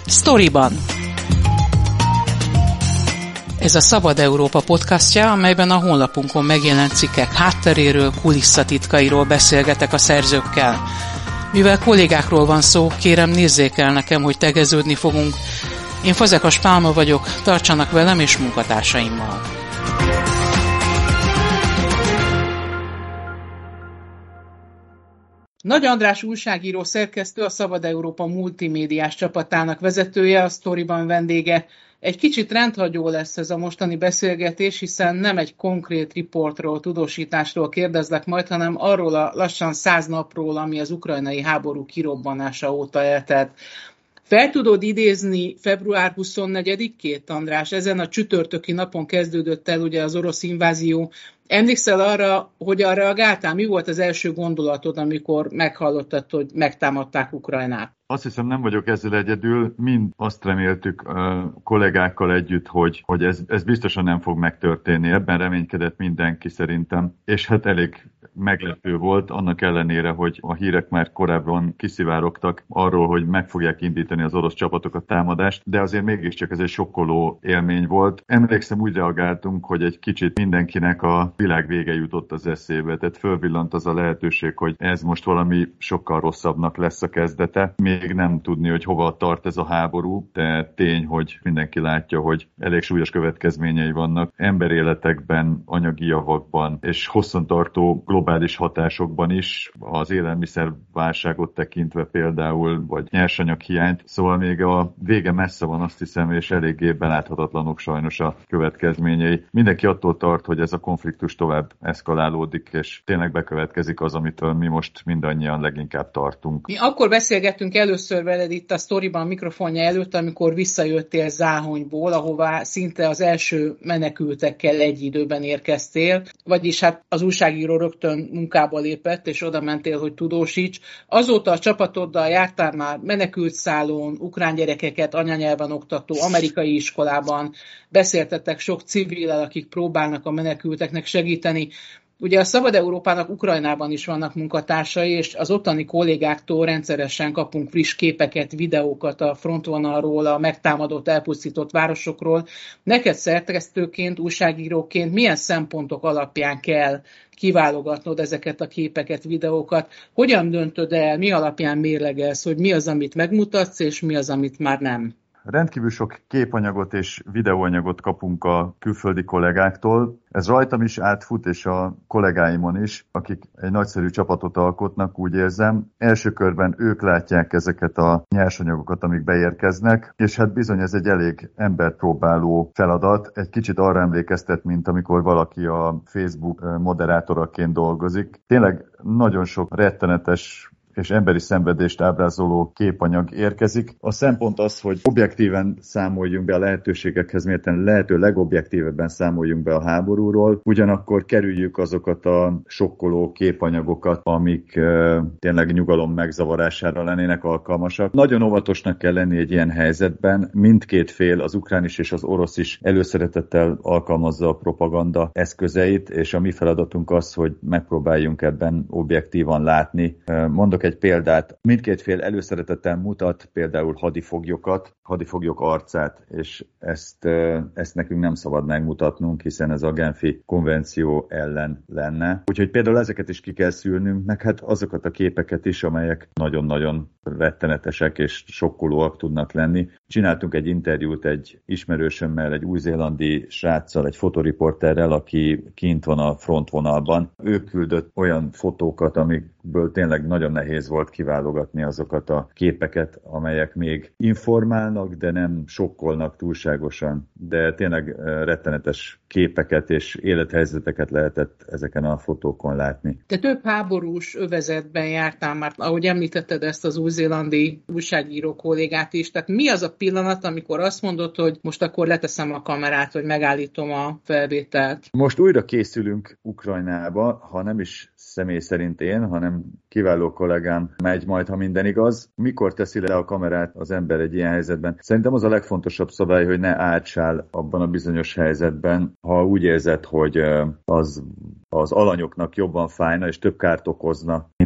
Storyban. Ez a Szabad Európa podcastja, amelyben a honlapunkon megjelent cikkek hátteréről, kulisszatitkairól beszélgetek a szerzőkkel. Mivel kollégákról van szó, kérem nézzék el nekem, hogy tegeződni fogunk. Én Fazekas Pálma vagyok, tartsanak velem és munkatársaimmal. Nagy András újságíró szerkesztő, a Szabad Európa multimédiás csapatának vezetője, a Storyban vendége. Egy kicsit rendhagyó lesz ez a mostani beszélgetés, hiszen nem egy konkrét riportról, tudósításról kérdezlek majd, hanem arról a lassan 100 napról, ami az ukrajnai háború kirobbanása óta eltelt. Fel tudod idézni február 24-ét, András? Ezen a csütörtöki napon kezdődött el ugye az orosz invázió. Emlékszel arra, hogyan reagáltál? Mi volt az első gondolatod, amikor meghallottad, hogy megtámadták Ukrajnát? Azt hiszem, nem vagyok ezzel egyedül. Mind azt reméltük kollégákkal együtt, hogy ez biztosan nem fog megtörténni. Ebben reménykedett mindenki szerintem. És hát elég meglepő volt, annak ellenére, hogy a hírek már korábban kiszivárogtak arról, hogy meg fogják indítani az orosz csapatok a támadást, de azért mégiscsak ez egy sokkoló élmény volt. Emlékszem, úgy reagáltunk, hogy egy kicsit mindenkinek a világ vége jutott az eszébe, tehát fölvillant az a lehetőség, hogy ez most valami sokkal rosszabbnak lesz a kezdete. Még nem tudni, hogy hova tart ez a háború, de tény, hogy mindenki látja, hogy elég súlyos következményei vannak emberéletekben, anyagi javakban és hosszantartó globális hatásokban is, az élelmiszerválságot tekintve például, vagy nyersanyaghiányt. Szóval még a vége messze van, azt hiszem, és eléggé beláthatatlanok sajnos a következményei. Mindenki attól tart, hogy ez a konfliktus tovább eszkalálódik, és tényleg bekövetkezik az, amitől mi most mindannyian leginkább tartunk. Mi akkor beszélgettünk először veled itt a Storyban mikrofonja előtt, amikor visszajöttél Záhonyból, ahová szinte az első menekültekkel egy időben érkeztél, vagyis hát az újságíró rögtön munkába lépett, és oda mentél, hogy tudósíts. Azóta a csapatoddal jártál már menekültszálon, ukrán gyerekeket anyanyelven oktató amerikai iskolában, beszéltettek sok civillel, akik próbálnak a menekülteknek segíteni. Ugye a Szabad Európának Ukrajnában is vannak munkatársai, és az ottani kollégáktól rendszeresen kapunk friss képeket, videókat a frontvonalról, a megtámadott, elpusztított városokról. Neked szerkesztőként, újságíróként milyen szempontok alapján kell kiválogatnod ezeket a képeket, videókat? Hogyan döntöd el, mi alapján mérlegelsz, hogy mi az, amit megmutatsz, és mi az, amit már nem? Rendkívül sok képanyagot és videóanyagot kapunk a külföldi kollégáktól. Ez rajtam is átfut, és a kollégáimon is, akik egy nagyszerű csapatot alkotnak, úgy érzem. Első körben ők látják ezeket a nyersanyagokat, amik beérkeznek, és hát bizony ez egy elég emberpróbáló feladat. Egy kicsit arra emlékeztet, mint amikor valaki a Facebook moderátoraként dolgozik. Tényleg nagyon sok rettenetes és emberi szenvedést ábrázoló képanyag érkezik. A szempont az, hogy objektíven számoljunk be a lehetőségekhez mérten, lehető legobjektívebben számoljunk be a háborúról, ugyanakkor kerüljük azokat a sokkoló képanyagokat, amik tényleg nyugalom megzavarására lennének alkalmasak. Nagyon óvatosnak kell lenni egy ilyen helyzetben. Mindkét fél, az ukrán is és az orosz is előszeretettel alkalmazza a propaganda eszközeit, és a mi feladatunk az, hogy megpróbáljunk ebben objektívan látni. Mondok egy példát. Mindkét fél előszeretettel mutat például hadifoglyok arcát, és ezt nekünk nem szabad megmutatnunk, hiszen ez a Genfi konvenció ellen lenne. Úgyhogy például ezeket is ki kell szűrnünk, meg hát azokat a képeket is, amelyek nagyon-nagyon rettenetesek és sokkolóak tudnak lenni. Csináltunk egy interjút egy ismerősömmel, egy új-zélandi sráccal, egy fotoriporterrel, aki kint van a frontvonalban. Ő küldött olyan fotókat, amikből tényleg nagyon nehéz volt kiválogatni azokat a képeket, amelyek még informálnak, de nem sokkolnak túlságosan. De tényleg rettenetes képeket és élethelyzeteket lehetett ezeken a fotókon látni. Te több háborús övezetben jártál már, ahogy említetted ezt az új-zélandi újságíró kollégát is. Tehát mi az a pillanat, amikor azt mondod, hogy most akkor leteszem a kamerát, hogy megállítom a felvételt? Most újra készülünk Ukrajnába, ha nem is személy szerint én, hanem kiváló kollégám megy majd, ha minden igaz. Mikor teszi le a kamerát az ember egy ilyen helyzetben? Szerintem az a legfontosabb szabály, hogy ne átsáll abban a bizonyos helyzetben, ha úgy érzed, hogy az alanyoknak jobban fájna és több kárt okozna, mint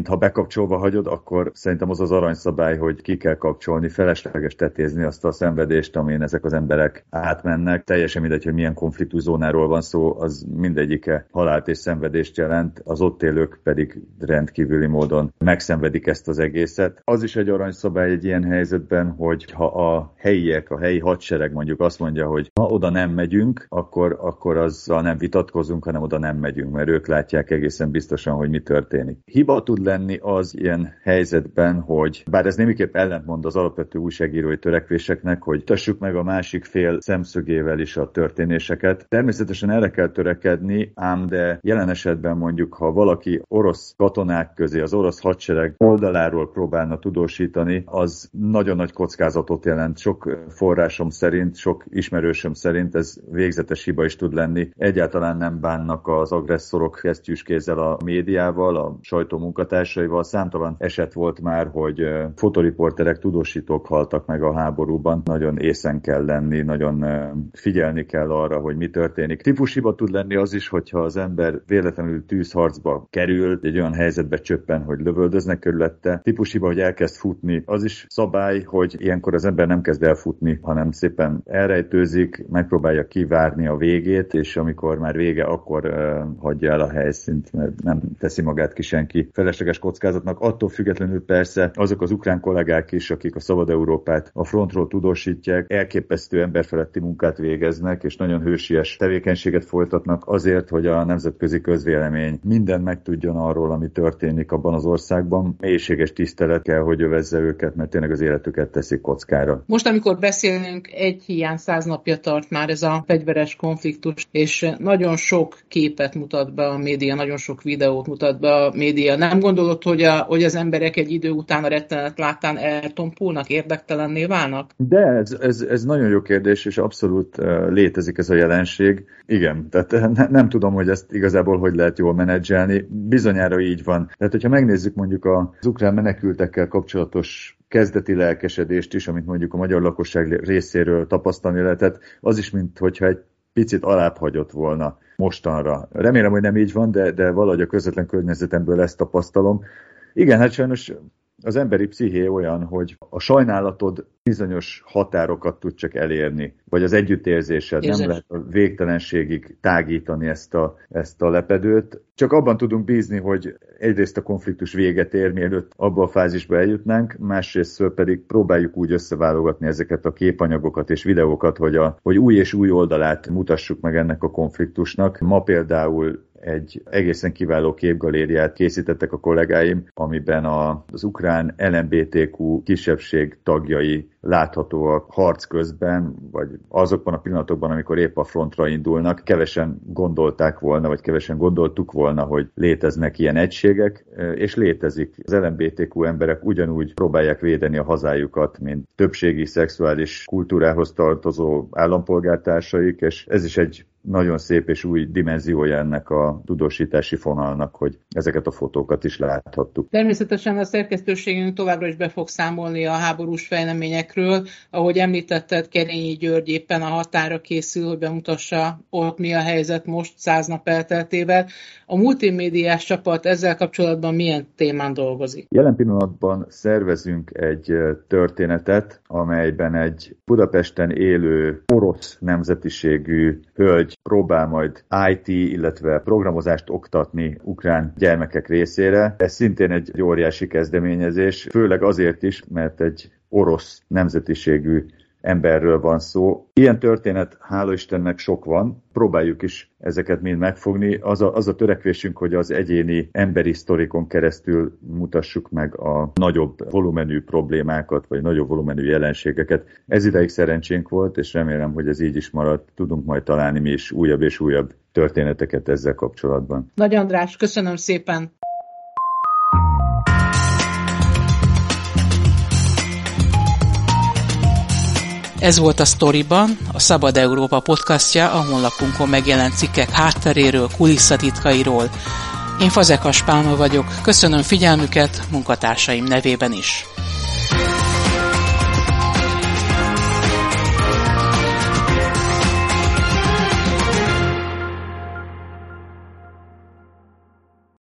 megint, ha bekapcsolva hagyod, akkor szerintem az aranyszabály, hogy ki kell kapcsolni, felesleges tetézni azt a szenvedést, amin ezek az emberek átmennek. Teljesen mindegy, hogy milyen konfliktuszónáról van szó, az mindegyike halált és szenvedést jelent, az ott élők pedig rendkívüli módon megszenvedik ezt az egészet. Az is egy aranyszabály egy ilyen helyzetben, hogy ha a helyiek, a helyi hadsereg mondjuk azt mondja, hogy ha oda nem megyünk, akkor azzal nem vitatkozunk, hanem oda nem megyünk, mert ők látják egészen biztosan, hogy mi történik. Hiba tud lenni az ilyen helyzetben, hogy bár ez némiképp ellentmond az alapvető újságírói törekvéseknek, hogy tassuk meg a másik fél szemszögével is a történéseket. Természetesen erre kell törekedni, ám de jelen esetben mondjuk, ha valaki orosz katonák közé, az orosz hadsereg oldaláról próbálna tudósítani, az nagyon nagy kockázatot jelent. Sok forrásom szerint, sok ismerősöm szerint ez végzetes hiba is tud lenni. Egyáltalán nem bánnak az agresszorok kesztyűskézzel a médiával, a sajtó munkatársaival. Számtalan eset volt már, hogy fotoriporterek, tudósítók haltak meg a háborúban. Nagyon észen kell lenni, nagyon figyelni kell arra, hogy mi történik. Típushiba tud lenni az is, hogyha az ember véletlenül tűzharcba kerül, egy olyan helyzetbe csöppen, hogy lövöldöznek körülötte. Típushiba, hogy elkezd futni. Az is szabály, hogy ilyenkor az ember nem kezd elfutni, hanem szépen elrejtőzik, megpróbálja kivárni a végét, és amikor már vége, akkor hagyja el a helyszínt, mert nem teszi magát ki senki felesleges kockázatnak. Attól függetlenül persze azok az ukrán kollégák is, akik a Szabad Európát a frontról tudósítják, elképesztő emberfeletti munkát végeznek, és nagyon hősies tevékenységet folytatnak azért, hogy a nemzetközi közvélemény mindent megtudjon arról, ami történik abban az országban. Mélységes tisztelet kell, hogy övezze őket, mert tényleg az életüket teszik kockára. Most, amikor beszélünk, egy hiány 100 napja tart már ez a fegyveres konfliktus, és nagyon sok képet mutat be a média, nagyon sok videót mutat be a média. Nem gondolod, hogy az emberek egy idő után a rettenet láttán eltompulnak, érdektelenné válnak? De ez nagyon jó kérdés, és abszolút létezik ez a jelenség. Igen, tehát nem tudom, hogy ezt igazából hogy lehet jól menedzselni. Bizonyára így van. Tehát, hogyha megnézzük mondjuk az ukrán menekültekkel kapcsolatos kezdeti lelkesedést is, amit mondjuk a magyar lakosság részéről tapasztalni lehetett, az is, minthogyha egy picit alább hagyott volna mostanra. Remélem, hogy nem így van, de valahogy a közvetlen környezetemből ezt tapasztalom. Igen, hát sajnos az emberi psziché olyan, hogy a sajnálatod bizonyos határokat tud csak elérni, vagy az együttérzésed. Nem lehet a végtelenségig tágítani ezt a lepedőt. Csak abban tudunk bízni, hogy egyrészt a konfliktus véget ér, mielőtt abba a fázisba eljutnánk, másrészt pedig próbáljuk úgy összeválogatni ezeket a képanyagokat és videókat, hogy új és új oldalát mutassuk meg ennek a konfliktusnak. Ma például egy egészen kiváló képgalériát készítettek a kollégáim, amiben az ukrán LMBTQ kisebbség tagjai láthatóak harc közben, vagy azokban a pillanatokban, amikor épp a frontra indulnak. Kevesen gondolták volna, vagy kevesen gondoltuk volna, hogy léteznek ilyen egységek, és létezik. Az LMBTQ emberek ugyanúgy próbálják védeni a hazájukat, mint többségi szexuális kultúrához tartozó állampolgártársaik, és ez is egy nagyon szép és új dimenziója ennek a tudósítási fonalnak, hogy ezeket a fotókat is láthattuk. Természetesen a szerkesztőségünk továbbra is be fog számolni a háborús fejleményekről. Ahogy említetted, Kerényi György éppen a határa készül, hogy bemutassa ott mi a helyzet most 100 nap elteltével. A multimédiás csapat ezzel kapcsolatban milyen témán dolgozik? Jelen pillanatban szervezünk egy történetet, amelyben egy Budapesten élő orosz nemzetiségű hölgy próbál majd IT, illetve programozást oktatni ukrán gyermekek részére. Ez szintén egy óriási kezdeményezés, főleg azért is, mert egy orosz nemzetiségű emberről van szó. Ilyen történet, hála Istennek sok van, próbáljuk is ezeket mind megfogni. Az a törekvésünk, hogy az egyéni emberi sztorikon keresztül mutassuk meg a nagyobb volumenű problémákat, vagy nagyobb volumenű jelenségeket. Ez ideig szerencsénk volt, és remélem, hogy ez így is marad. Tudunk majd találni mi is újabb és újabb történeteket ezzel kapcsolatban. Nagy András, köszönöm szépen! Ez volt a Sztoriban, a Szabad Európa podcastja, a honlapunkon megjelent cikkek hátteréről, kulisszatitkairól. Én Fazekas Pálma vagyok, köszönöm figyelmüket munkatársaim nevében is.